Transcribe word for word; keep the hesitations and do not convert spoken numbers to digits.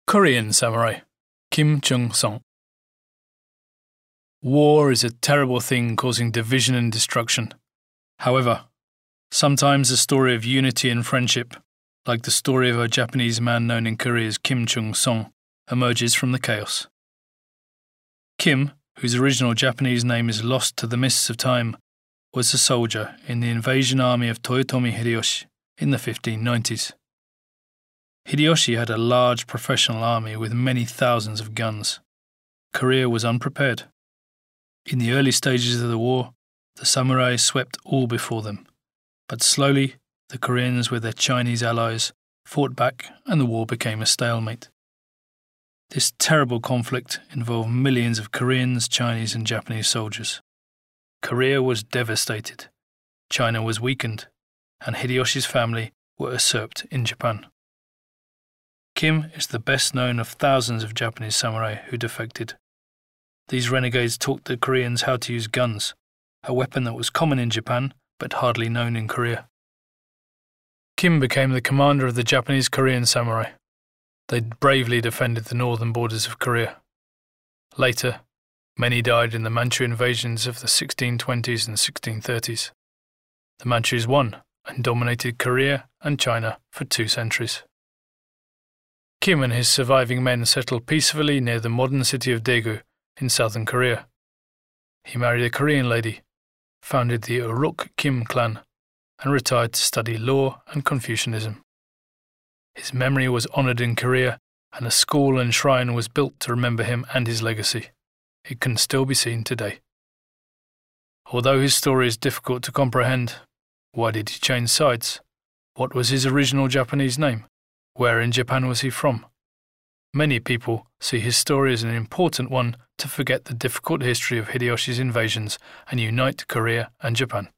Korean samurai, Kim Chung-sung. War is a terrible thing causing division and destruction. However, sometimes a story of unity and friendship, like the story of a Japanese man known in Korea as Kim Chung-sung, emerges from the chaos. Kim, whose original Japanese name is lost to the mists of time, was a soldier in the invasion army of Toyotomi Hideyoshi in the fifteen nineties. Hideyoshi had a large professional army with many thousands of guns. Korea was unprepared. In the early stages of the war, the samurai swept all before them, but slowly the Koreans with their Chinese allies fought back and the war became a stalemate. This terrible conflict involved millions of Koreans, Chinese and Japanese soldiers. Korea was devastated, China was weakened, and Hideyoshi's family were usurped in Japan. Kim is the best known of thousands of Japanese samurai who defected. These renegades taught the Koreans how to use guns, a weapon that was common in Japan but hardly known in Korea. Kim became the commander of the Japanese Korean samurai. They bravely defended the northern borders of Korea. Later, many died in the Manchu invasions of the sixteen twenties and sixteen thirties. The Manchus won and dominated Korea and China for two centuries. Kim and his surviving men settled peacefully near the modern city of Daegu in southern Korea. He married a Korean lady, founded the Uruk Kim clan, and retired to study law and Confucianism. His memory was honoured in Korea, and a school and shrine was built to remember him and his legacy. It can still be seen today. Although his story is difficult to comprehend, why did he change sides? What was his original Japanese name? Where in Japan was he from? Many people see his story as an important one to forget the difficult history of Hideyoshi's invasions and unite Korea and Japan.